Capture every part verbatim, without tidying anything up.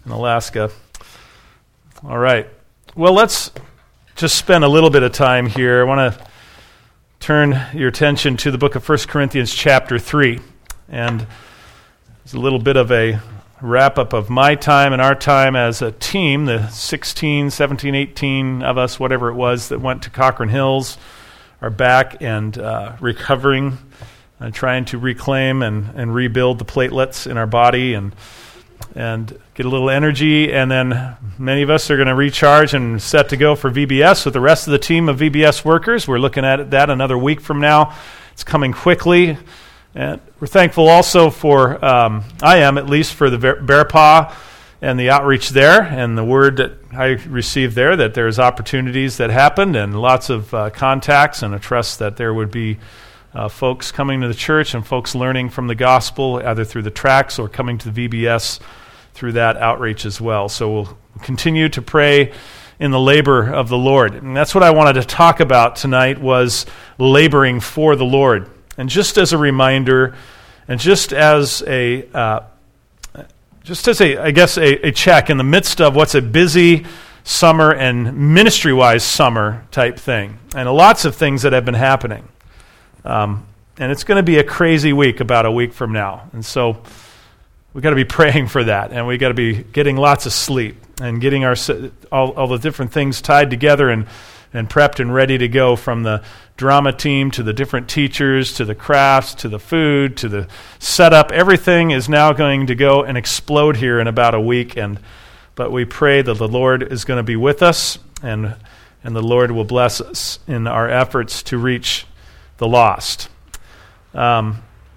in Alaska. All right. Well, let's just spend a little bit of time here. I want to turn your attention to the book of First Corinthians chapter three. And it's a little bit of a wrap-up of my time and our time as a team, the sixteen, seventeen, eighteen of us, whatever it was, that went to Cochrane Hills, are back and uh, recovering, uh, trying to reclaim and, and rebuild the platelets in our body and and get a little energy. And then many of us are going to recharge and set to go for V B S with the rest of the team of V B S workers. We're looking at that another week from now. It's coming quickly. And we're thankful also for, um, I am at least, for the Bear Paw and the outreach there and the word that I received there, that there's opportunities that happened and lots of uh, contacts, and a trust that there would be uh, folks coming to the church and folks learning from the gospel, either through the tracts or coming to the V B S through that outreach as well. So we'll continue to pray in the labor of the Lord. And that's what I wanted to talk about tonight, was laboring for the Lord. And just as a reminder, and just as a, uh, just as a, I guess, a, a check in the midst of what's a busy summer and ministry-wise summer type thing, and lots of things that have been happening. Um, and it's going to be a crazy week about a week from now. And so we've got to be praying for that, and we've got to be getting lots of sleep and getting our all, all the different things tied together and and prepped and ready to go, from the drama team to the different teachers to the crafts to the food to the setup. Everything is now going to go and explode here in about a week. And but we pray that the Lord is going to be with us, and and the Lord will bless us in our efforts to reach the lost. Um,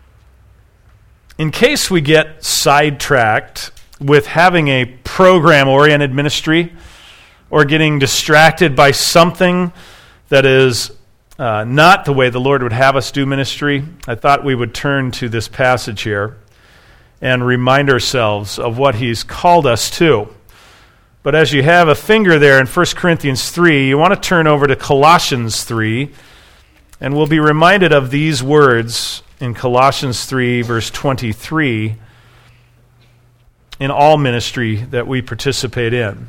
in case we get sidetracked with having a program-oriented ministry, or getting distracted by something that is uh, not the way the Lord would have us do ministry, I thought we would turn to this passage here and remind ourselves of what He's called us to. But as you have a finger there in First Corinthians three, you want to turn over to Colossians three, and we'll be reminded of these words in Colossians three, verse twenty-three, in all ministry that we participate in.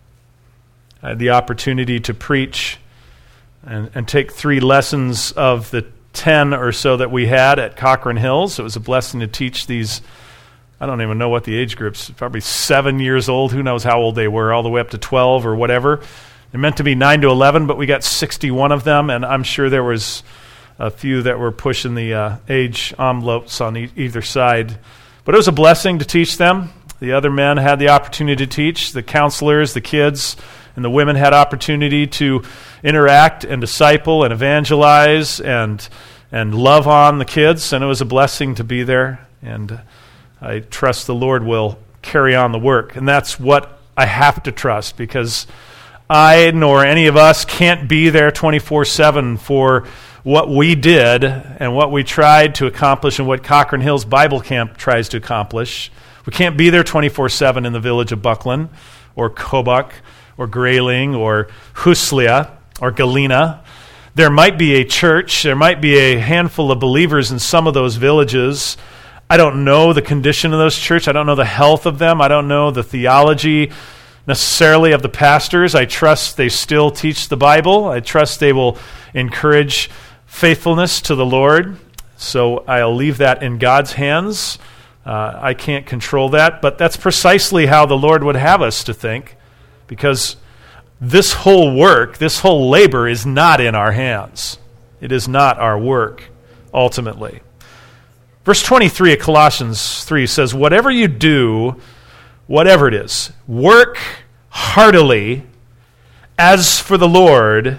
I had the opportunity to preach and, and take three lessons of the ten or so that we had at Cochrane Hills. It was a blessing to teach these, I don't even know what the age groups, probably seven years old, who knows how old they were, all the way up to twelve or whatever. They're meant to be nine to eleven, but we got sixty-one of them, and I'm sure there was a few that were pushing the uh, age envelopes on e- either side. But it was a blessing to teach them. The other men had the opportunity to teach, the counselors, the kids, and the women had opportunity to interact and disciple and evangelize and and love on the kids, and it was a blessing to be there. And I trust the Lord will carry on the work. And that's what I have to trust, because I nor any of us can't be there twenty-four seven for what we did and what we tried to accomplish and what Cochrane Hills Bible Camp tries to accomplish. We can't be there twenty-four seven in the village of Buckland or Kobuk or Grayling or Huslia or Galena. There might be a church, there might be a handful of believers in some of those villages. I don't know the condition of those churches. I don't know the health of them. I don't know the theology necessarily of the pastors. I trust they still teach the Bible. I trust they will encourage faithfulness to the Lord. So I'll leave that in God's hands. Uh, I can't control that, but that's precisely how the Lord would have us to think, because this whole work, this whole labor is not in our hands. It is not our work, ultimately. Verse twenty-three of Colossians three says, whatever you do, whatever it is, work heartily as for the Lord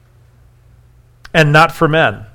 and not for men,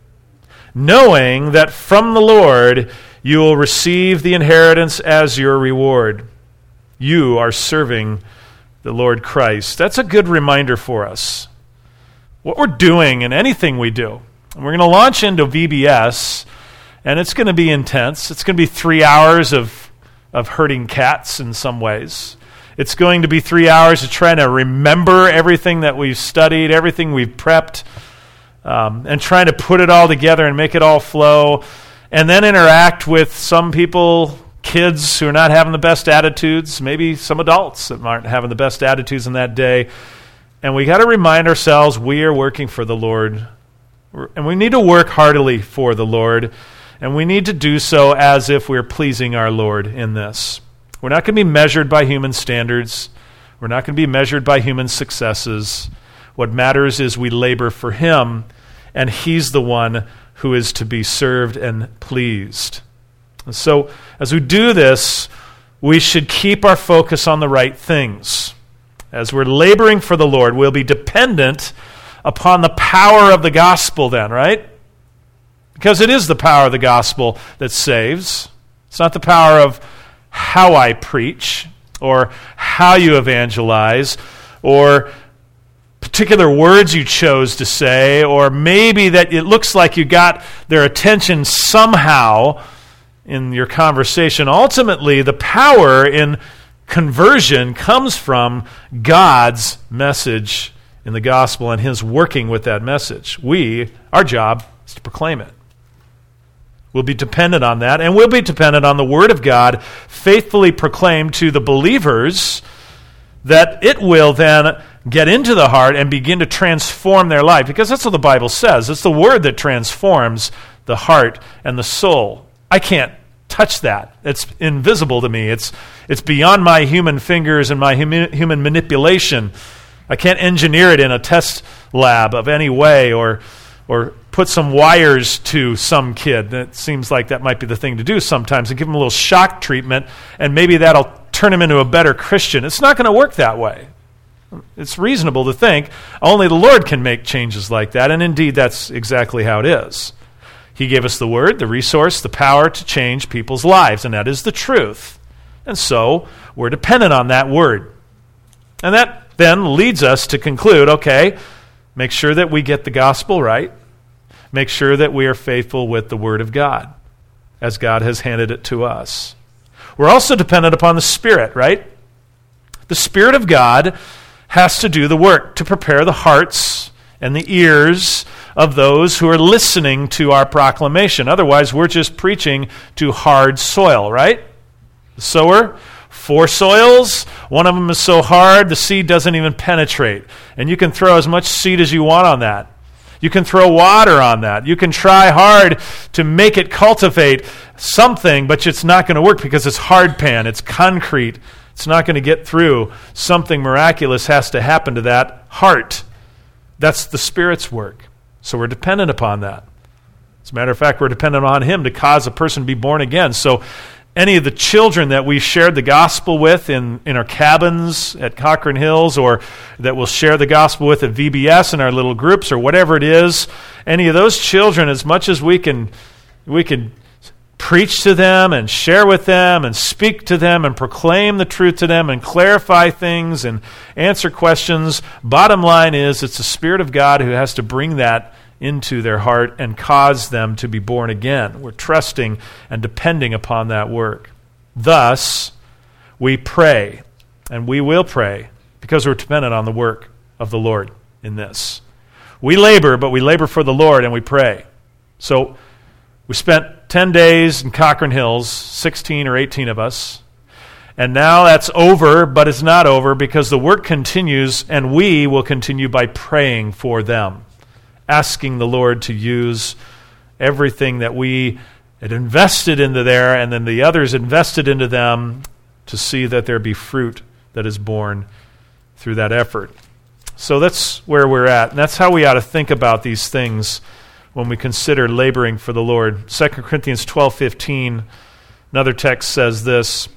knowing that from the Lord you will receive the inheritance as your reward. You are serving the Lord Christ. That's a good reminder for us. What we're doing and anything we do. And we're going to launch into V B S, and it's going to be intense. It's going to be three hours of, of herding cats in some ways. It's going to be three hours of trying to remember everything that we've studied, everything we've prepped, um, and trying to put it all together and make it all flow, and then interact with some people kids who are not having the best attitudes, maybe some adults that aren't having the best attitudes in that day. And we got to remind ourselves we are working for the Lord. And we need to work heartily for the Lord. And we need to do so as if we're pleasing our Lord in this. We're not going to be measured by human standards. We're not going to be measured by human successes. What matters is we labor for Him, and He's the one who is to be served and pleased. And so, as we do this, we should keep our focus on the right things. As we're laboring for the Lord, we'll be dependent upon the power of the gospel then, right? Because it is the power of the gospel that saves. It's not the power of how I preach or how you evangelize or particular words you chose to say, or maybe that it looks like you got their attention somehow in your conversation. Ultimately, the power in conversion comes from God's message in the gospel and His working with that message. We, our job is to proclaim it. We'll be dependent on that, and we'll be dependent on the Word of God faithfully proclaimed to the believers, that it will then get into the heart and begin to transform their life, because that's what the Bible says. It's the Word that transforms the heart and the soul. I can't touch that. It's invisible to me. It's it's beyond my human fingers and my hum- human manipulation. I can't engineer it in a test lab of any way, or or put some wires to some kid. It seems like that might be the thing to do sometimes, and give him a little shock treatment, and maybe that'll turn him into a better Christian. It's not going to work that way. It's reasonable to think only the Lord can make changes like that, and indeed that's exactly how it is. He gave us the Word, the resource, the power to change people's lives, and that is the truth. And so we're dependent on that Word. And that then leads us to conclude, okay, make sure that we get the gospel right. Make sure that we are faithful with the Word of God, as God has handed it to us. We're also dependent upon the Spirit, right? The Spirit of God has to do the work to prepare the hearts and the ears of those who are listening to our proclamation. Otherwise, we're just preaching to hard soil, right? The sower, four soils. One of them is so hard, the seed doesn't even penetrate. And you can throw as much seed as you want on that. You can throw water on that. You can try hard to make it cultivate something, but it's not going to work because it's hard pan, it's concrete. It's not going to get through. Something miraculous has to happen to that heart. That's the Spirit's work. So we're dependent upon that. As a matter of fact, we're dependent on Him to cause a person to be born again. So any of the children that we shared the gospel with in, in our cabins at Cochrane Hills, or that we'll share the gospel with at V B S in our little groups, or whatever it is, any of those children, as much as we can, we can preach to them and share with them and speak to them and proclaim the truth to them and clarify things and answer questions. Bottom line is, it's the Spirit of God who has to bring that into their heart and cause them to be born again. We're trusting and depending upon that work. Thus, we pray, and we will pray, because we're dependent on the work of the Lord in this. We labor, but we labor for the Lord, and we pray. So we spent ten days in Cochrane Hills, sixteen or eighteen of us, and now that's over, but it's not over, because the work continues, and we will continue by praying for them, asking the Lord to use everything that we had invested into there, and then the others invested into them, to see that there be fruit that is born through that effort. So that's where we're at, and that's how we ought to think about these things when we consider laboring for the Lord. Second Corinthians twelve fifteen, another text says this: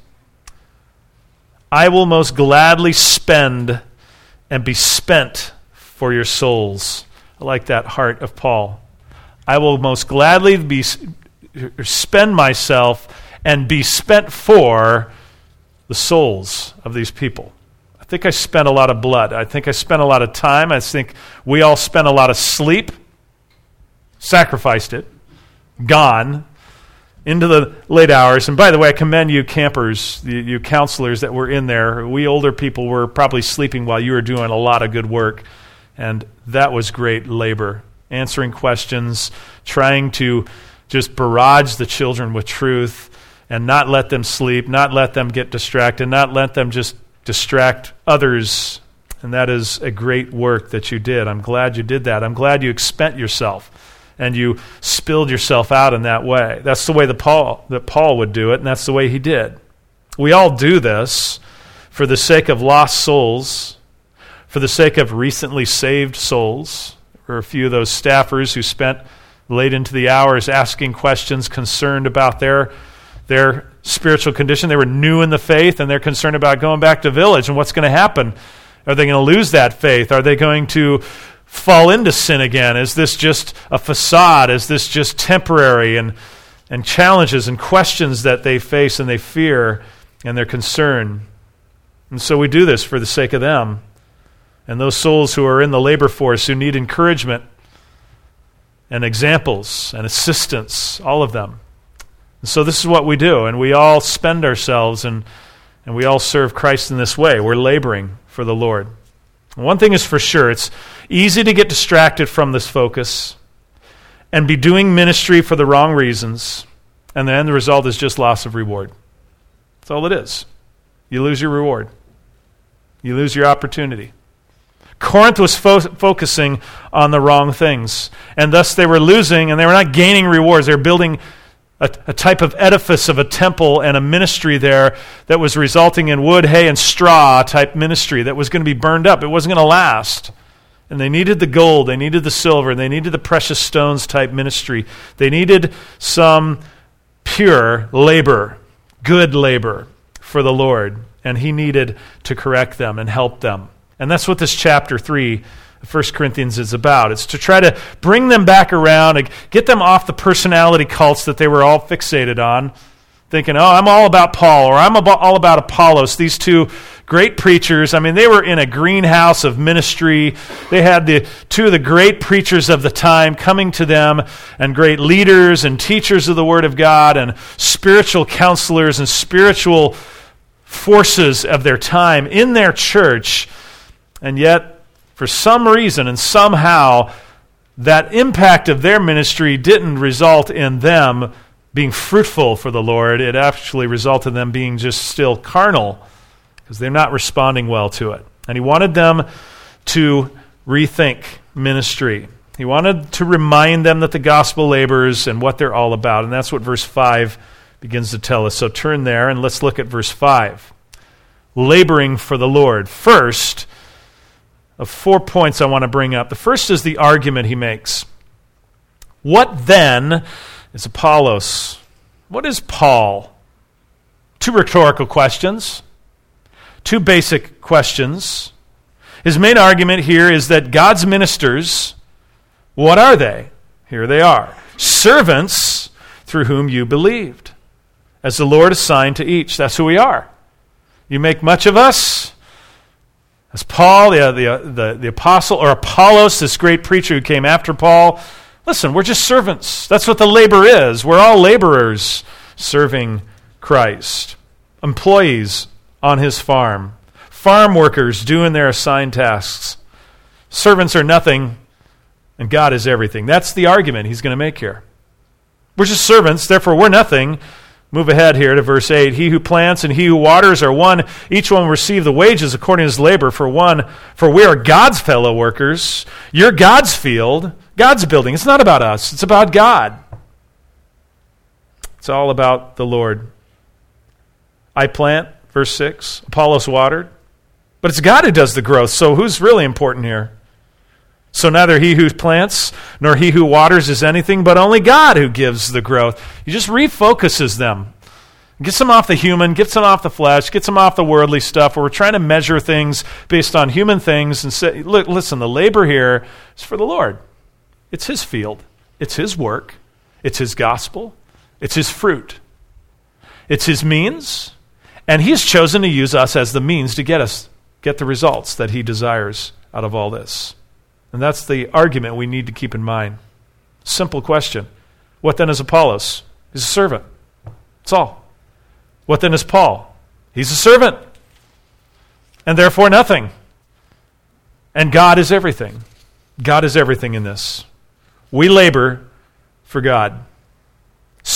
I will most gladly spend and be spent for your souls. I like that heart of Paul. I will most gladly be spend myself and be spent for the souls of these people. I think I spent a lot of blood. I think I spent a lot of time. I think we all spent a lot of sleep, sacrificed it, gone into the late hours. And by the way, I commend you campers, you, you counselors that were in there. We older people were probably sleeping while you were doing a lot of good work. And that was great labor, answering questions, trying to just barrage the children with truth, and not let them sleep, not let them get distracted, not let them just distract others. And that is a great work that you did. I'm glad you did that. I'm glad you expent yourself and you spilled yourself out in that way. That's the way that Paul, that Paul would do it, and that's the way he did. We all do this for the sake of lost souls, for the sake of recently saved souls. There were a few of those staffers who spent late into the hours asking questions, concerned about their, their spiritual condition. They were new in the faith, and they're concerned about going back to village and what's going to happen. Are they going to lose that faith? Are they going to fall into sin again? Is this just a facade? Is this just temporary? And, and challenges and questions that they face and they fear and they're concerned. And so we do this for the sake of them and those souls who are in the labor force who need encouragement and examples and assistance, all of them. And so this is what we do, and we all spend ourselves and, and we all serve Christ in this way. We're laboring for the Lord. One thing is for sure, it's easy to get distracted from this focus and be doing ministry for the wrong reasons, and then the result is just loss of reward. That's all it is. You lose your reward. You lose your opportunity. Corinth was fo- focusing on the wrong things, and thus they were losing, and they were not gaining rewards. They were building a, a type of edifice of a temple and a ministry there that was resulting in wood, hay, and straw type ministry that was going to be burned up. It wasn't going to last. And they needed the gold, they needed the silver, they needed the precious stones type ministry. They needed some pure labor, good labor for the Lord, and he needed to correct them and help them. And that's what this chapter three of First Corinthians is about. It's to try to bring them back around and get them off the personality cults that they were all fixated on, thinking, oh, I'm all about Paul, or I'm about, all about Apollos, these two great preachers. I mean, they were in a greenhouse of ministry. They had the two of the great preachers of the time coming to them, and great leaders and teachers of the Word of God, and spiritual counselors and spiritual forces of their time in their church. And yet, for some reason and somehow, that impact of their ministry didn't result in them being fruitful for the Lord. It actually resulted in them being just still carnal because they're not responding well to it. And he wanted them to rethink ministry. He wanted to remind them that the gospel labors and what they're all about. And that's what verse five begins to tell us. So turn there and let's look at verse five. Laboring for the Lord. First, of four points I want to bring up. The first is the argument he makes. What then is Apollos? What is Paul? Two rhetorical questions. Two basic questions. His main argument here is that God's ministers, what are they? Here they are. Servants through whom you believed, as the Lord assigned to each. That's who we are. You make much of us. As Paul, the, the, the, the apostle, or Apollos, this great preacher who came after Paul, listen, we're just servants. That's what the labor is. We're all laborers serving Christ. Employees on his farm. Farm workers doing their assigned tasks. Servants are nothing, and God is everything. That's the argument he's going to make here. We're just servants, therefore we're nothing. Move ahead here to verse eight. He who plants and he who waters are one. Each one will receive the wages according to his labor. For one, for we are God's fellow workers. You're God's field, God's building. It's not about us. It's about God. It's all about the Lord. I plant, verse six. Apollos watered. But it's God who does the growth. So who's really important here? So neither he who plants nor he who waters is anything, but only God who gives the growth. He just refocuses them. Gets them off the human, gets them off the flesh, gets them off the worldly stuff where we're trying to measure things based on human things and say, look, listen, the labor here is for the Lord. It's his field. It's his work. It's his gospel. It's his fruit. It's his means. And he's chosen to use us as the means to get us, get the results that he desires out of all this. And that's the argument we need to keep in mind. Simple question. What then is Apollos? He's a servant. That's all. What then is Paul? He's a servant. And therefore nothing. And God is everything. God is everything in this. We labor for God.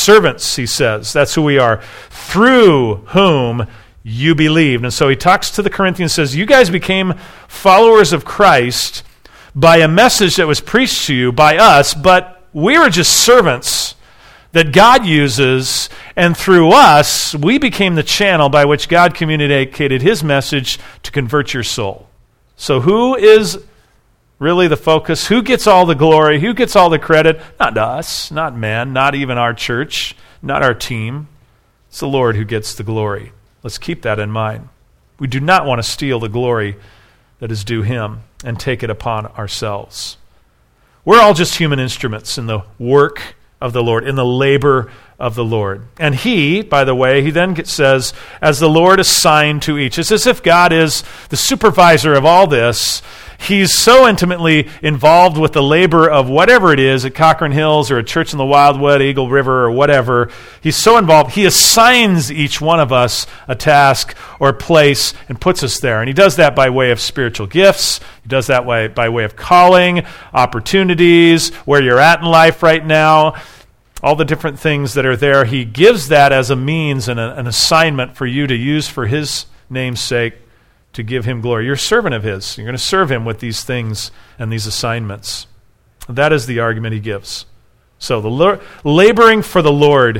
servants, he says. That's who we are. Through whom you believed. And so he talks to the Corinthians, says, you guys became followers of Christ by a message that was preached to you by us, but we were just servants that God uses, and through us, we became the channel by which God communicated his message to convert your soul. So who is really the focus? Who gets all the glory? Who gets all the credit? Not us, not man, not even our church, not our team. It's the Lord who gets the glory. Let's keep that in mind. We do not want to steal the glory that is due him and take it upon ourselves. We're all just human instruments in the work of the Lord, in the labor of the Lord. And he, by the way, he then says, as the Lord assigned to each. It's as if God is the supervisor of all this. He's so intimately involved with the labor of whatever it is at Cochrane Hills or a church in the Wildwood, Eagle River, or whatever. He's so involved, he assigns each one of us a task or place and puts us there. And he does that by way of spiritual gifts. He does that way by way of calling, opportunities, where you're at in life right now, all the different things that are there. He gives that as a means and a, an assignment for you to use for his name's sake, to give him glory. You're a servant of his. You're going to serve him with these things and these assignments. That is the argument he gives. So the lo- laboring for the Lord,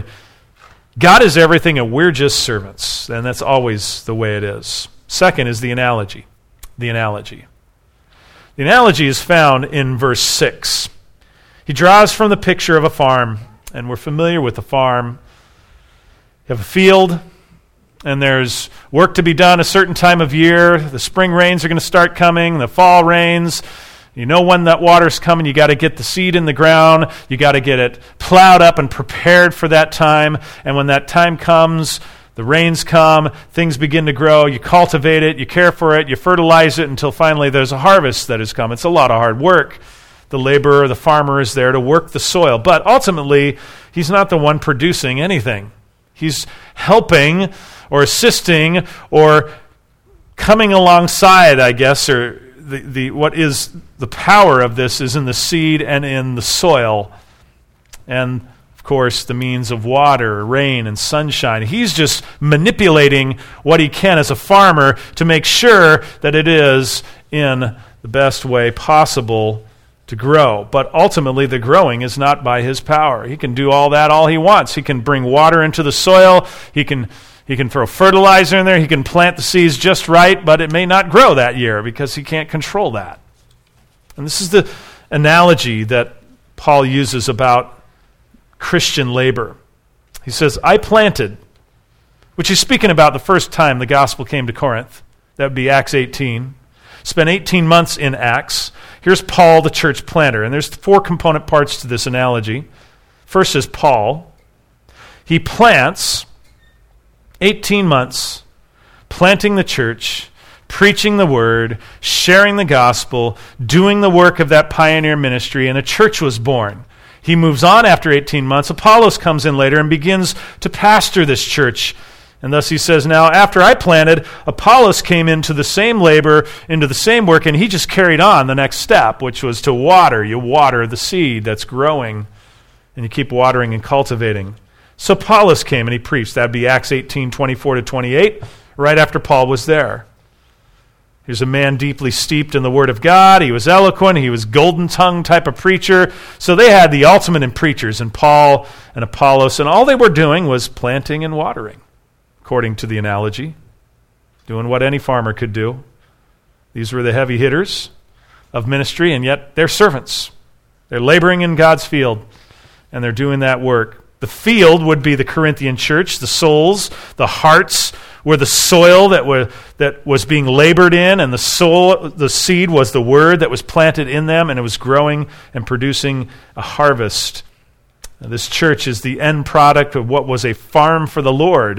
God is everything and we're just servants. And that's always the way it is. Second is the analogy. The analogy. The analogy is found in verse six. He draws from the picture of a farm, and we're familiar with the farm. You have a field, and there's work to be done a certain time of year. The spring rains are going to start coming, the fall rains. You know when that water's coming, you got to get the seed in the ground. You got to get it plowed up and prepared for that time. And when that time comes, the rains come, things begin to grow. You cultivate it, you care for it, you fertilize it until finally there's a harvest that has come. It's a lot of hard work. The laborer, the farmer is there to work the soil. But ultimately, he's not the one producing anything. He's helping or assisting or coming alongside, I guess, or the, the what is the power of this is in the seed and in the soil. And, of course, the means of water, rain, and sunshine. He's just manipulating what he can as a farmer to make sure that it is in the best way possible to grow. But ultimately, the growing is not by his power. He can do all that all he wants. He can bring water into the soil. He can He can throw fertilizer in there. He can plant the seeds just right, but it may not grow that year because he can't control that. And this is the analogy that Paul uses about Christian labor. He says, I planted, which he's speaking about the first time the gospel came to Corinth. That would be Acts eighteen. Spent eighteen months in Acts. Here's Paul, the church planter. And there's four component parts to this analogy. First is Paul. He plants eighteen months, planting the church, preaching the word, sharing the gospel, doing the work of that pioneer ministry, and a church was born. He moves on after eighteen months. Apollos comes in later and begins to pastor this church. And thus he says, now after I planted, Apollos came into the same labor, into the same work, and he just carried on the next step, which was to water. You water the seed that's growing, and you keep watering and cultivating. So Apollos came and he preached. That would be Acts eighteen, twenty-four to twenty-eight, right after Paul was there. He was a man deeply steeped in the Word of God. He was eloquent. He was golden-tongued type of preacher. So they had the ultimate in preachers in Paul and Apollos, and all they were doing was planting and watering, according to the analogy, doing what any farmer could do. These were the heavy hitters of ministry, and yet they're servants. They're laboring in God's field, and they're doing that work. The field would be the Corinthian church. The souls, the hearts, were the soil that were that was being labored in, and the soul, the seed was the word that was planted in them, and it was growing and producing a harvest. Now, this church is the end product of what was a farm for the Lord,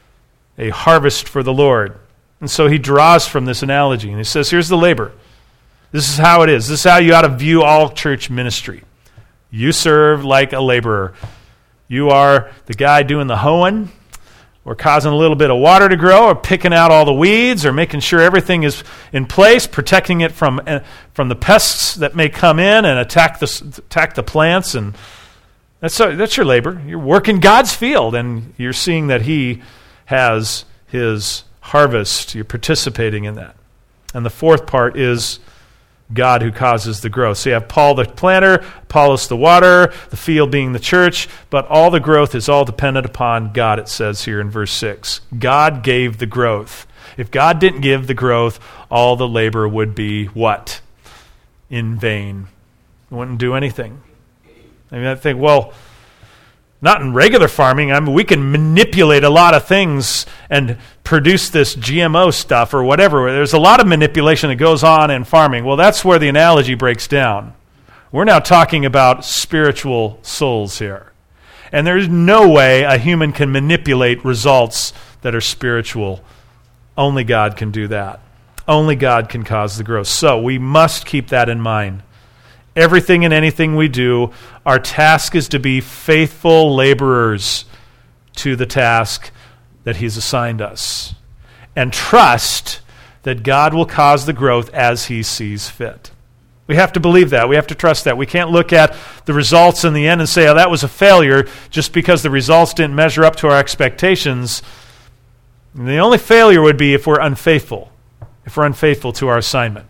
a harvest for the Lord. And so he draws from this analogy, and he says, here's the labor. This is how it is. This is how you ought to view all church ministry. You serve like a laborer. You are the guy doing the hoeing, or causing a little bit of water to grow, or picking out all the weeds, or making sure everything is in place, protecting it from uh, from the pests that may come in and attack the attack the plants. And That's, that's your labor. You're working God's field, and you're seeing that he has his harvest. You're participating in that. And the fourth part is God who causes the growth. So you have Paul the planter, Apollos the water, the field being the church, but all the growth is all dependent upon God, it says here in verse six. God gave the growth. If God didn't give the growth, all the labor would be what? In vain. It wouldn't do anything. I mean, I think, well, not in regular farming. I mean, we can manipulate a lot of things and produce this G M O stuff or whatever. There's a lot of manipulation that goes on in farming. Well, that's where the analogy breaks down. We're now talking about spiritual souls here. And there's no way a human can manipulate results that are spiritual. Only God can do that. Only God can cause the growth. So we must keep that in mind. Everything and anything we do, our task is to be faithful laborers to the task that he's assigned us. And trust that God will cause the growth as he sees fit. We have to believe that. We have to trust that. We can't look at the results in the end and say, oh, that was a failure just because the results didn't measure up to our expectations. And the only failure would be if we're unfaithful, if we're unfaithful to our assignment.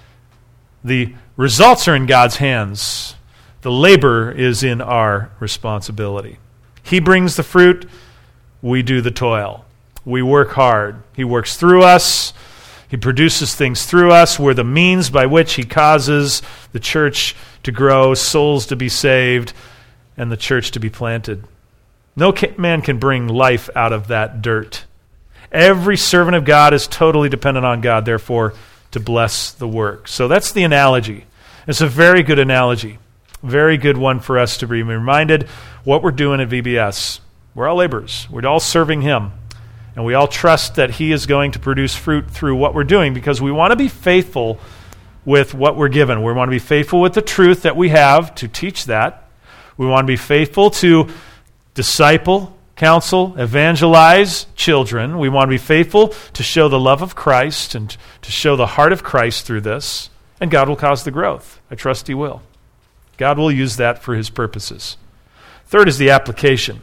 The results are in God's hands. The labor is in our responsibility. He brings the fruit. We do the toil. We work hard. He works through us. He produces things through us. We're the means by which he causes the church to grow, souls to be saved, and the church to be planted. No man can bring life out of that dirt. Every servant of God is totally dependent on God, therefore, to bless the work. So that's the analogy. It's a very good analogy. Very good one for us to be reminded what we're doing at V B S. We're all laborers. We're all serving him. And we all trust that he is going to produce fruit through what we're doing because we want to be faithful with what we're given. We want to be faithful with the truth that we have to teach that. We want to be faithful to disciple, counsel, evangelize children. We want to be faithful to show the love of Christ and to show the heart of Christ through this. And God will cause the growth. I trust he will. God will use that for his purposes. Third is the application.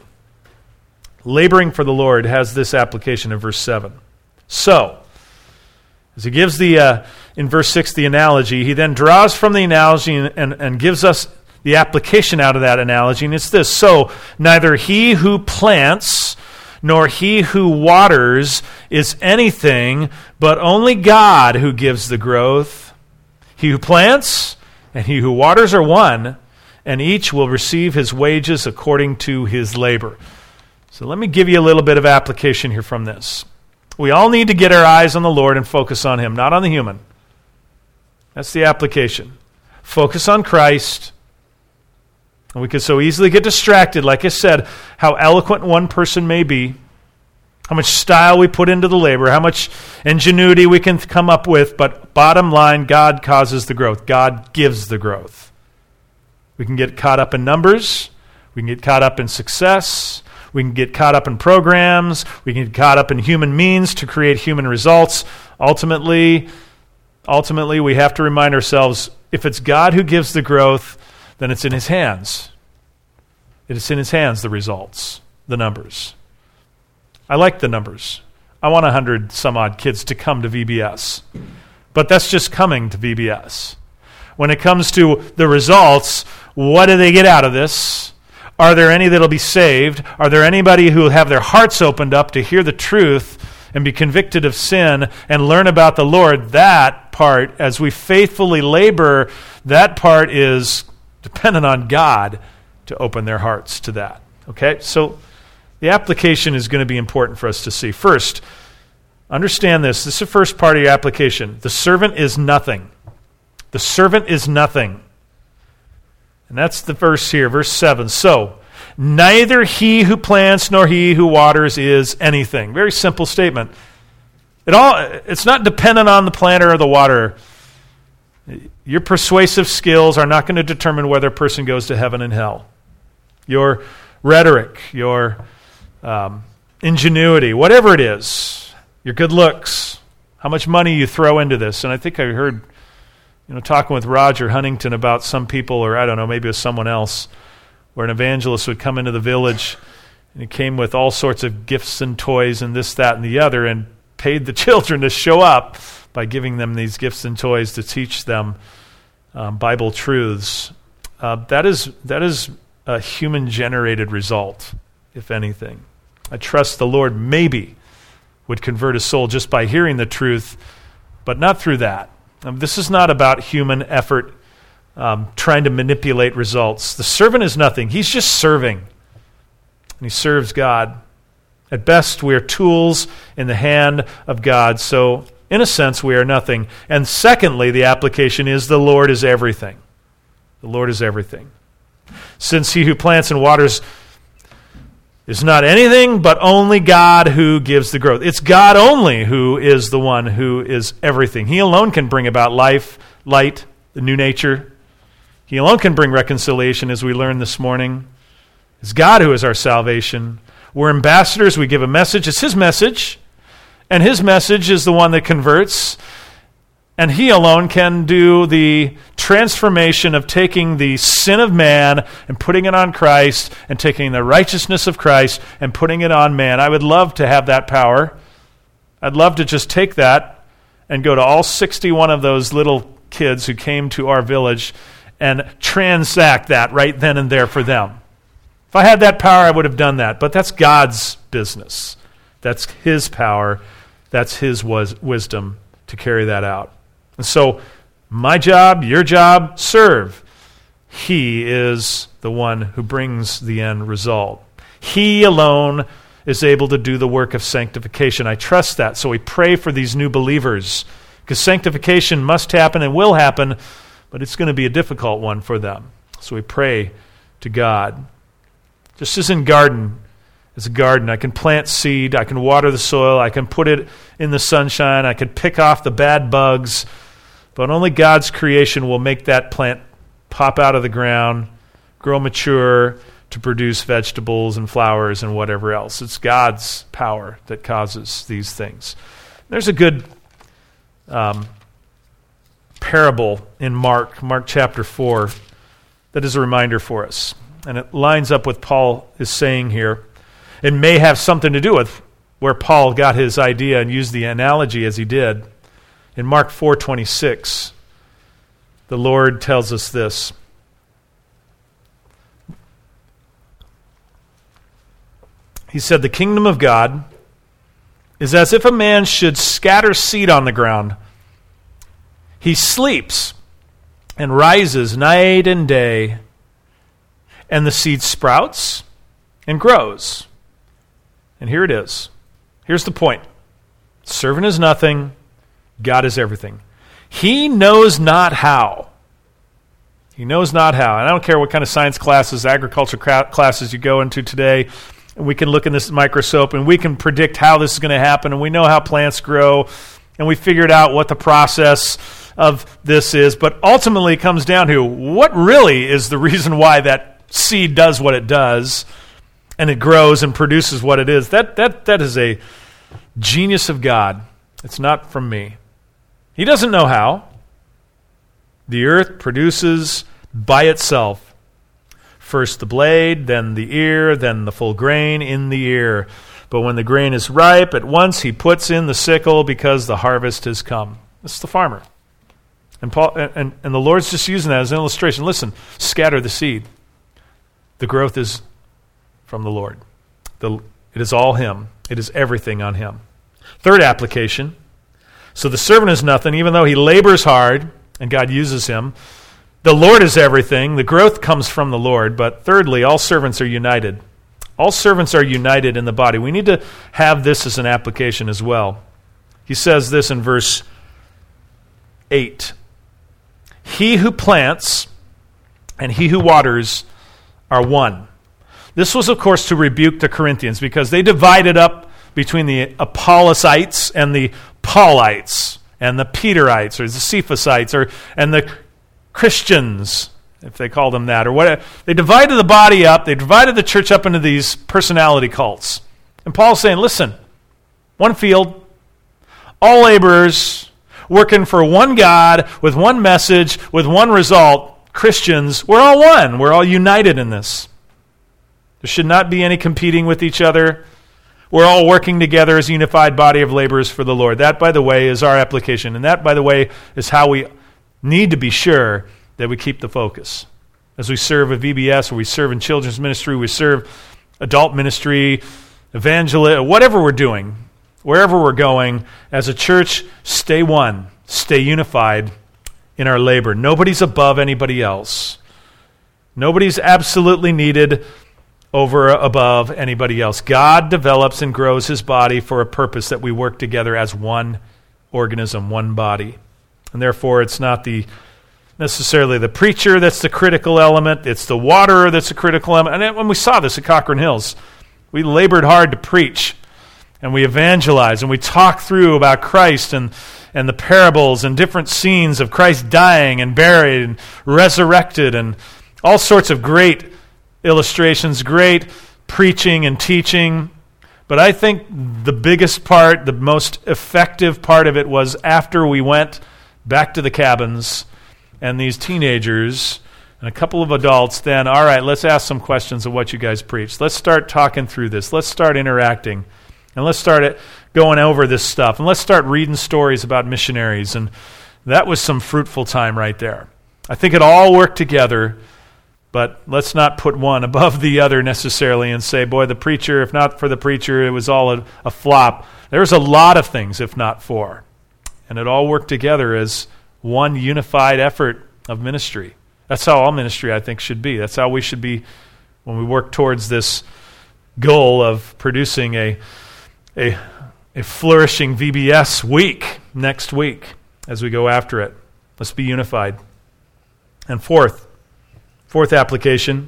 Laboring for the Lord has this application in verse seven. So, as he gives the, uh, in verse six, the analogy, he then draws from the analogy and, and, and gives us the application out of that analogy, and it's this. So, neither he who plants nor he who waters is anything, but only God who gives the growth. He who plants and he who waters are one, and each will receive his wages according to his labor. So let me give you a little bit of application here from this. We all need to get our eyes on the Lord and focus on him, not on the human. That's the application. Focus on Christ. And we could so easily get distracted, like I said, how eloquent one person may be, how much style we put into the labor, how much ingenuity we can come up with, but bottom line, God causes the growth. God gives the growth. We can get caught up in numbers. We can get caught up in success. We can get caught up in programs. We can get caught up in human means to create human results. Ultimately, ultimately, we have to remind ourselves, if it's God who gives the growth, then it's in his hands. It is in his hands, the results, the numbers. I like the numbers. I want a hundred some odd kids to come to V B S. But that's just coming to V B S. When it comes to the results, what do they get out of this? Are there any that will be saved? Are there anybody who will have their hearts opened up to hear the truth and be convicted of sin and learn about the Lord? That part, as we faithfully labor, that part is dependent on God to open their hearts to that. Okay? So the application is going to be important for us to see. First, understand this. This is the first part of your application. The servant is nothing. The servant is nothing. And that's the verse here, verse seven. So, neither he who plants nor he who waters is anything. Very simple statement. It all, it's not dependent on the planter or the waterer. Your persuasive skills are not going to determine whether a person goes to heaven and hell. Your rhetoric, your um, ingenuity, whatever it is, your good looks, how much money you throw into this. And I think I heard, you know, talking with Roger Huntington about some people, or I don't know, maybe it was someone else, where an evangelist would come into the village, and he came with all sorts of gifts and toys and this, that, and the other, and paid the children to show up by giving them these gifts and toys to teach them um, Bible truths. Uh, that is that is a human-generated result, if anything. I trust the Lord maybe would convert a soul just by hearing the truth, but not through that. Um, this is not about human effort um, trying to manipulate results. The servant is nothing. He's just serving, and he serves God. At best, we are tools in the hand of God, so in a sense, we are nothing. And secondly, the application is the Lord is everything. The Lord is everything. Since he who plants and waters is not anything, but only God who gives the growth. It's God only who is the one who is everything. He alone can bring about life, light, the new nature. He alone can bring reconciliation, as we learned this morning. It's God who is our salvation. We're ambassadors. We give a message. It's his message. And his message is the one that converts. And he alone can do the transformation of taking the sin of man and putting it on Christ, and taking the righteousness of Christ and putting it on man. I would love to have that power. I'd love to just take that and go to all sixty-one of those little kids who came to our village and transact that right then and there for them. If I had that power, I would have done that. But that's God's business. That's his power. That's his was wisdom to carry that out. And so my job, your job, serve. He is the one who brings the end result. He alone is able to do the work of sanctification. I trust that. So we pray for these new believers, because sanctification must happen and will happen, but it's going to be a difficult one for them. So we pray to God. Just as in garden, as a garden, I can plant seed, I can water the soil, I can put it in the sunshine, I can pick off the bad bugs, but only God's creation will make that plant pop out of the ground, grow mature to produce vegetables and flowers and whatever else. It's God's power that causes these things. There's a good um, parable in Mark, Mark chapter four, that is a reminder for us. And it lines up with what Paul is saying here. It may have something to do with where Paul got his idea and used the analogy as he did. In Mark four twenty-six, the Lord tells us this. He said, "The kingdom of God is as if a man should scatter seed on the ground. He sleeps and rises night and day, and the seed sprouts and grows." And here it is. Here's the point. Servant is nothing. God is everything. He knows not how. He knows not how. And I don't care what kind of science classes, agriculture classes you go into today. And we can look in this microscope and we can predict how this is going to happen. And we know how plants grow. And we figured out what the process of this is. But ultimately it comes down to what really is the reason why that seed does what it does. And it grows and produces what it is. That that that is a genius of God. It's not from me. He doesn't know how. The earth produces by itself. First the blade, then the ear, then the full grain in the ear. But when the grain is ripe, at once he puts in the sickle because the harvest has come. This is the farmer. And Paul and, and the Lord's just using that as an illustration. Listen, scatter the seed. The growth is from the Lord. The, it is all him. It is everything on him. Third application. So the servant is nothing, even though he labors hard and God uses him. The Lord is everything. The growth comes from the Lord. But thirdly, all servants are united. All servants are united in the body. We need to have this as an application as well. He says this in verse eight. He who plants and he who waters are one. This was, of course, to rebuke the Corinthians because they divided up between the Apollosites and the Paulites and the Peterites or the Cephusites or and the Christians, if they call them that, or whatever. They divided the body up. They divided the church up into these personality cults. And Paul's saying, listen, one field, all laborers working for one God with one message, with one result. Christians, we're all one. We're all united in this. There should not be any competing with each other. We're all working together as a unified body of laborers for the Lord. That, by the way, is our application. And that, by the way, is how we need to be sure that we keep the focus. As we serve at V B S, or we serve in children's ministry, we serve adult ministry, evangelism, whatever we're doing, wherever we're going, as a church, stay one, stay unified in our labor. Nobody's above anybody else. Nobody's absolutely needed over above anybody else. God develops and grows his body for a purpose, that we work together as one organism, one body. And therefore, it's not the necessarily the preacher that's the critical element. It's the waterer that's the critical element. And when we saw this at Cochrane Hills, we labored hard to preach, and we evangelize, and we talk through about Christ and, and the parables and different scenes of Christ dying and buried and resurrected, and all sorts of great illustrations, great preaching and teaching. But I think the biggest part, the most effective part of it was after we went back to the cabins, and these teenagers and a couple of adults then, all right, let's ask some questions of what you guys preached. Let's start talking through this. Let's start interacting. And let's start it going over this stuff. And let's start reading stories about missionaries. And that was some fruitful time right there. I think it all worked together. But let's not put one above the other necessarily and say, boy, the preacher, if not for the preacher, it was all a, a flop. There's a lot of things, if not for. And it all worked together as one unified effort of ministry. That's how all ministry, I think, should be. That's how we should be when we work towards this goal of producing a, a, a flourishing V B S week next week as we go after it. Let's be unified. And fourth, Fourth application,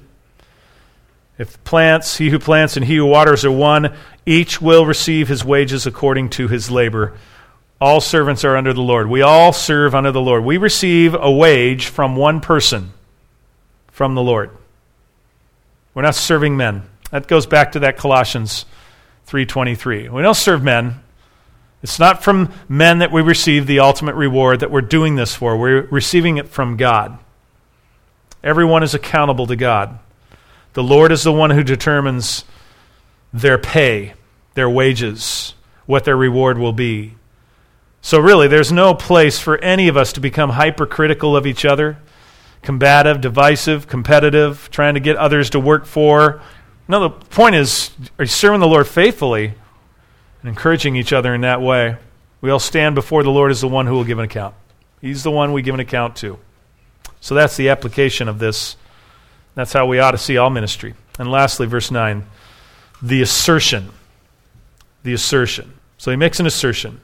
if plants, he who plants and he who waters are one, each will receive his wages according to his labor. All servants are under the Lord. We all serve under the Lord. We receive a wage from one person, from the Lord. We're not serving men. That goes back to that Colossians three twenty-three. We don't serve men. It's not from men that we receive the ultimate reward that we're doing this for. We're receiving it from God. Everyone is accountable to God. The Lord is the one who determines their pay, their wages, what their reward will be. So really, there's no place for any of us to become hypercritical of each other, combative, divisive, competitive, trying to get others to work for. No, the point is, are you serving the Lord faithfully and encouraging each other in that way? We all stand before the Lord as the one who will give an account. He's the one we give an account to. So that's the application of this. That's how we ought to see all ministry. And lastly, verse nine, the assertion. The assertion. So he makes an assertion.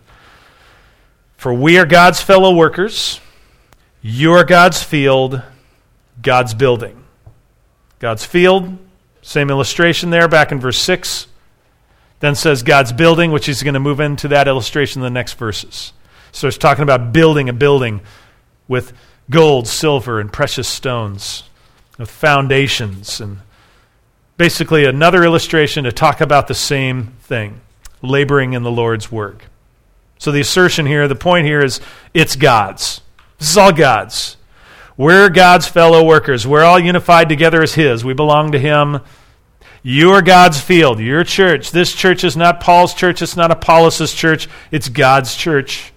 For we are God's fellow workers. You are God's field, God's building. God's field, same illustration there back in verse six. Then says God's building, which he's going to move into that illustration in the next verses. So he's talking about building a building with gold, silver, and precious stones, with foundations, and basically another illustration to talk about the same thing, laboring in the Lord's work. So the assertion here, the point here is, it's God's. This is all God's. We're God's fellow workers. We're all unified together as his. We belong to him. You are God's field, your church. This church is not Paul's church. It's not Apollos' church. It's God's church.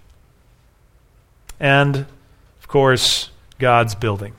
And of course, God's building.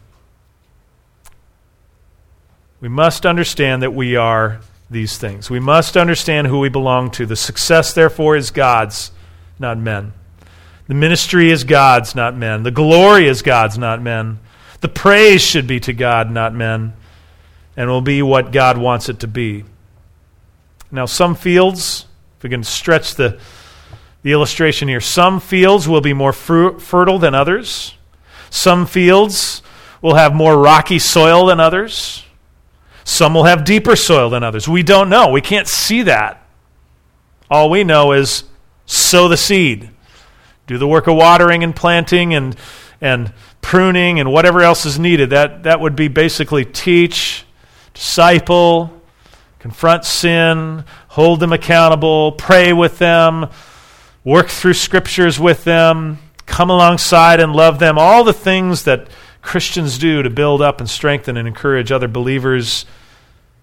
We must understand that we are these things. We must understand who we belong to. The success, therefore, is God's, not men. The ministry is God's, not men. The glory is God's, not men. The praise should be to God, not men, and will be what God wants it to be. Now, some fields, if we can stretch the, the illustration here, some fields will be more fru- fertile than others. Some fields will have more rocky soil than others. Some will have deeper soil than others. We don't know. We can't see that. All we know is sow the seed. Do the work of watering and planting and and pruning and whatever else is needed. That, that would be basically teach, disciple, confront sin, hold them accountable, pray with them, work through scriptures with them, come alongside and love them, all the things that Christians do to build up and strengthen and encourage other believers.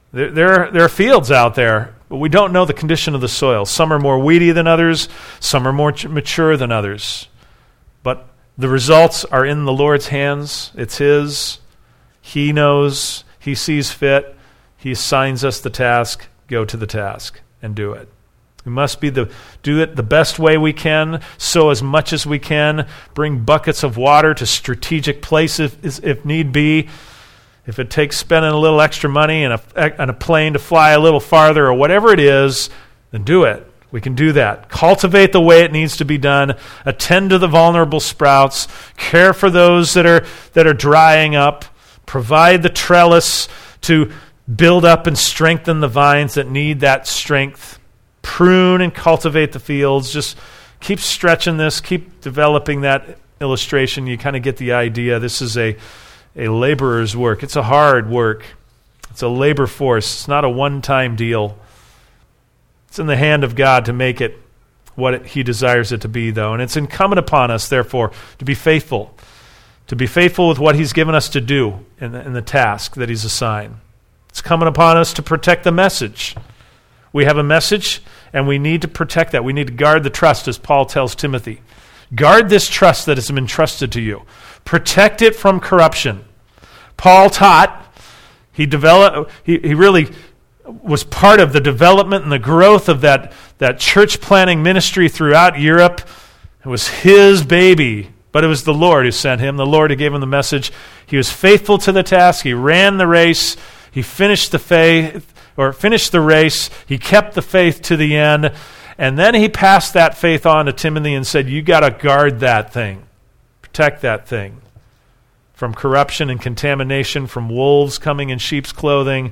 There, there, there are fields out there, but we don't know the condition of the soil. Some are more weedy than others. Some are more mature than others. But the results are in the Lord's hands. It's His. He knows. He sees fit. He assigns us the task. Go to the task and do it. We must be the do it the best way we can, sow as much as we can, bring buckets of water to strategic places if, if need be. If it takes spending a little extra money and a, and a plane to fly a little farther or whatever it is, then do it. We can do that. Cultivate the way it needs to be done. Attend to the vulnerable sprouts. Care for those that are that are drying up. Provide the trellis to build up and strengthen the vines that need that strength. Prune and cultivate the fields. Just keep stretching this. Keep developing that illustration. You kind of get the idea. This is a A laborer's work. It's a hard work. It's a labor force. It's not a one-time deal. It's in the hand of God to make it what it, He desires it to be, though. And it's incumbent upon us, therefore, to be faithful. To be faithful with what He's given us to do in the, in the task that He's assigned. It's incumbent upon us to protect the message. We have a message, and we need to protect that. We need to guard the trust, as Paul tells Timothy. Guard this trust that has been entrusted to you. Protect it from corruption. Paul taught, he developed, he, he really was part of the development and the growth of that, that church planting ministry throughout Europe. It was his baby, but it was the Lord who sent him, the Lord who gave him the message. He was faithful to the task. He ran the race. He finished the faith, or finished the race. He kept the faith to the end. And then he passed that faith on to Timothy and said, you got to guard that thing. Protect that thing from corruption and contamination, from wolves coming in sheep's clothing.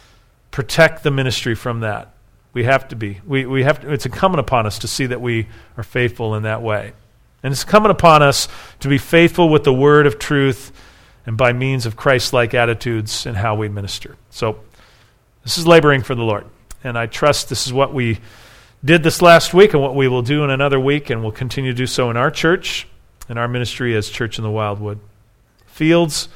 Protect the ministry from that. We have to be. We, we have to, it's incumbent upon us to see that we are faithful in that way. And it's incumbent upon us to be faithful with the word of truth and by means of Christ-like attitudes in how we minister. So this is laboring for the Lord. And I trust this is what we did this last week and what we will do in another week, and we'll continue to do so in our church and our ministry as Church in the Wildwood. Fields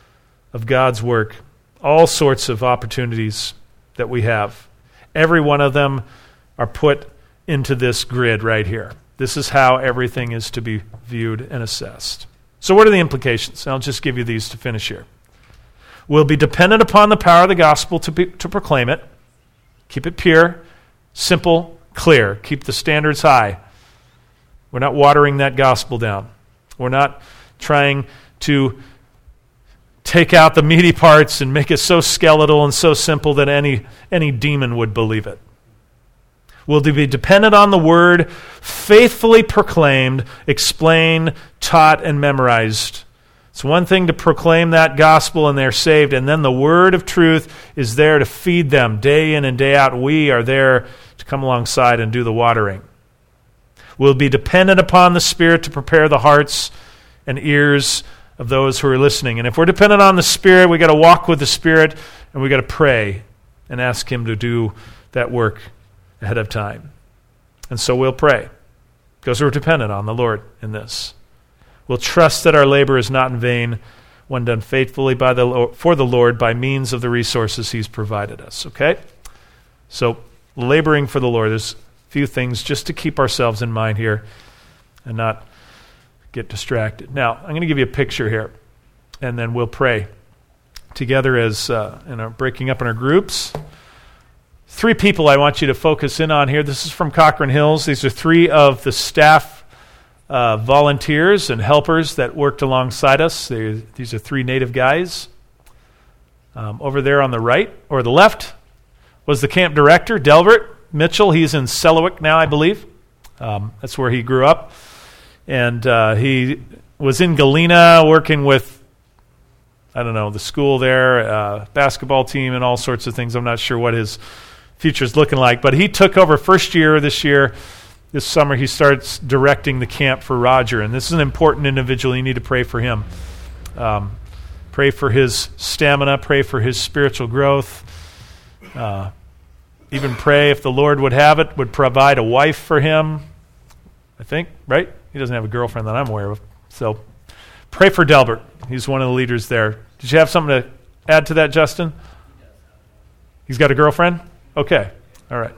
of God's work, all sorts of opportunities that we have. Every one of them are put into this grid right here. This is how everything is to be viewed and assessed. So what are the implications? I'll just give you these to finish here. We'll be dependent upon the power of the gospel to be, to proclaim it. Keep it pure, simple, clear. Keep the standards high. We're not watering that gospel down. We're not trying to take out the meaty parts and make it so skeletal and so simple that any, any demon would believe it. We'll be dependent on the word, faithfully proclaimed, explained, taught, and memorized. It's one thing to proclaim that gospel and they're saved, and then the word of truth is there to feed them day in and day out. We are there to come alongside and do the watering. We'll be dependent upon the Spirit to prepare the hearts and ears of those who are listening. And if we're dependent on the Spirit, we've got to walk with the Spirit, and we've got to pray and ask Him to do that work ahead of time. And so we'll pray, because we're dependent on the Lord in this. We'll trust that our labor is not in vain when done faithfully by the for the Lord by means of the resources He's provided us. Okay? So, laboring for the Lord, there's a few things just to keep ourselves in mind here and not get distracted. Now, I'm going to give you a picture here, and then we'll pray together as uh, in our breaking up in our groups. Three people I want you to focus in on here. This is from Cochrane Hills. These are three of the staff uh, volunteers and helpers that worked alongside us. They're, these are three native guys. Um, over there on the right, or the left, was the camp director, Delbert Mitchell. He's in Selawik now, I believe. Um, that's where he grew up. And uh, he was in Galena working with, I don't know, the school there, uh, basketball team and all sorts of things. I'm not sure what his future's looking like. But he took over first year this year. This summer he starts directing the camp for Roger. And this is an important individual. You need to pray for him. Um, pray for his stamina. Pray for his spiritual growth. Uh, even pray, if the Lord would have it, would provide a wife for him. I think, right? He doesn't have a girlfriend that I'm aware of. So pray for Delbert. He's one of the leaders there. Did you have something to add to that, Justin? He's got a girlfriend? Okay. All right.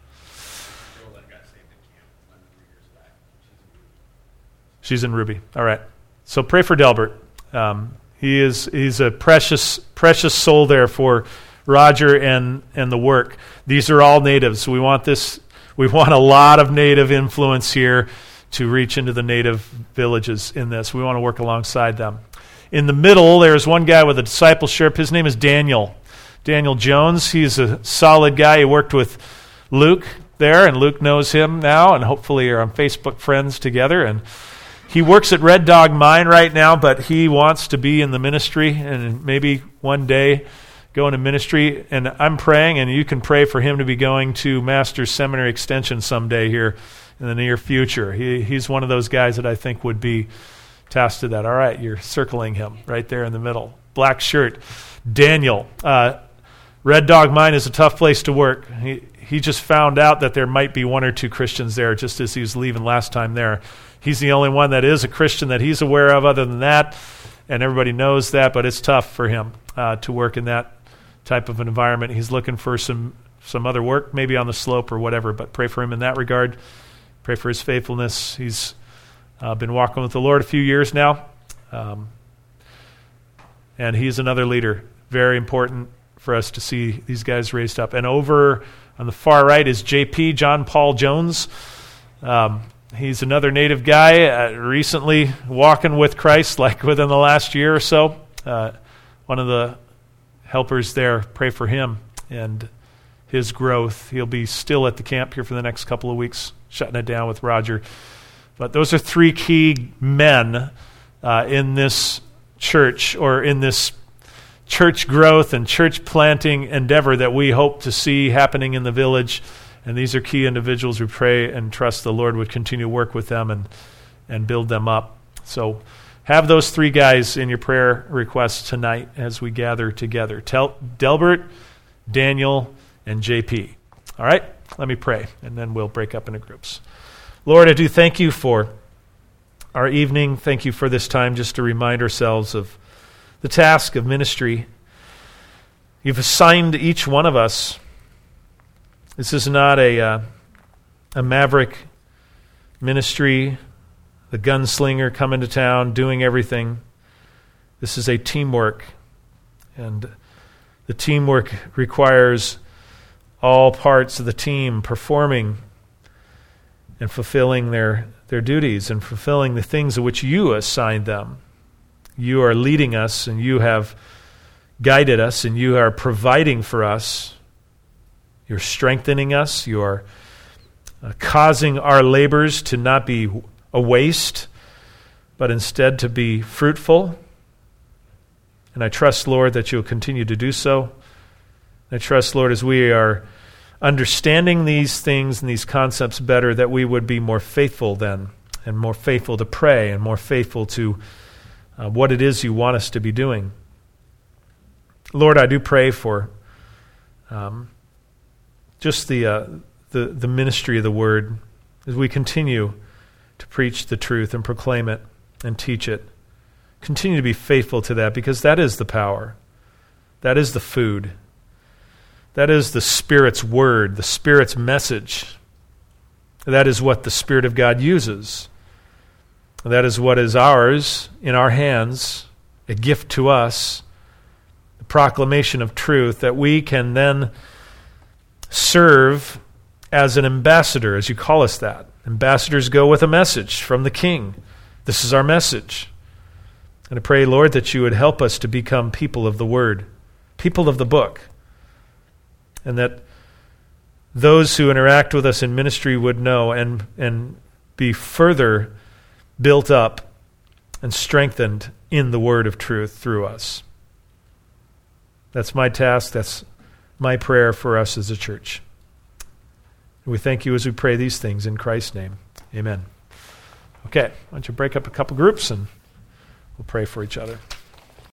She's in Ruby. All right. So pray for Delbert. Um, he is he's a precious precious soul there for Roger and and the work. These are all natives. We want this. We want a lot of native influence here to reach into the native villages in this. We want to work alongside them. In the middle, there's one guy with a discipleship. His name is Daniel. Daniel Jones. He's a solid guy. He worked with Luke there, and Luke knows him now, and hopefully are on Facebook friends together. And he works at Red Dog Mine right now, but he wants to be in the ministry and maybe one day go into ministry. And I'm praying, and you can pray for him to be going to Master's Seminary Extension someday here in the near future. He, he's one of those guys that I think would be tasked to that. All right, you're circling him right there in the middle. Black shirt. Daniel. Uh, Red Dog Mine is a tough place to work. He, he just found out that there might be one or two Christians there just as he was leaving last time there. He's the only one that is a Christian that he's aware of other than that, and everybody knows that, but it's tough for him uh, to work in that type of an environment. He's looking for some, some other work, maybe on the slope or whatever, but pray for him in that regard. Pray for his faithfulness. He's uh, been walking with the Lord a few years now, um, and he's another leader. Very important for us to see these guys raised up. And over on the far right is J P, John Paul Jones. Um, he's another native guy, uh, recently walking with Christ, like within the last year or so. Uh, one of the helpers there, pray for him and his growth. He'll be still at the camp here for the next couple of weeks, shutting it down with Roger. But those are three key men uh, in this church, or in this church growth and church planting endeavor that we hope to see happening in the village. And these are key individuals. We pray and trust the Lord would continue to work with them and, and build them up. So have those three guys in your prayer requests tonight as we gather together. Tell Delbert, Daniel, and J P. All right? Let me pray, and then we'll break up into groups. Lord, I do thank you for our evening. Thank you for this time just to remind ourselves of the task of ministry. You've assigned each one of us. This is not a uh, a maverick ministry, the gunslinger coming to town, doing everything. This is a teamwork, and the teamwork requires all parts of the team performing and fulfilling their, their duties and fulfilling the things of which you assigned them. You are leading us, and you have guided us, and you are providing for us. You're strengthening us. You are uh, causing our labors to not be a waste, but instead to be fruitful. And I trust, Lord, that you'll continue to do so. I trust, Lord, as we are understanding these things and these concepts better, that we would be more faithful then, and more faithful to pray, and more faithful to uh, what it is you want us to be doing. Lord, I do pray for um, just the, uh, the the ministry of the Word as we continue to preach the truth and proclaim it and teach it. Continue to be faithful to that, because that is the power. That is the food. That is the Spirit's word, the Spirit's message. That is what the Spirit of God uses. That is what is ours, in our hands, a gift to us, the proclamation of truth that we can then serve as an ambassador, as you call us that. Ambassadors go with a message from the King. This is our message. And I pray, Lord, that you would help us to become people of the Word, people of the book, and that those who interact with us in ministry would know and, and be further built up and strengthened in the word of truth through us. That's my task. That's my prayer for us as a church. And we thank you as we pray these things in Christ's name. Amen. Okay, why don't you break up a couple groups and we'll pray for each other.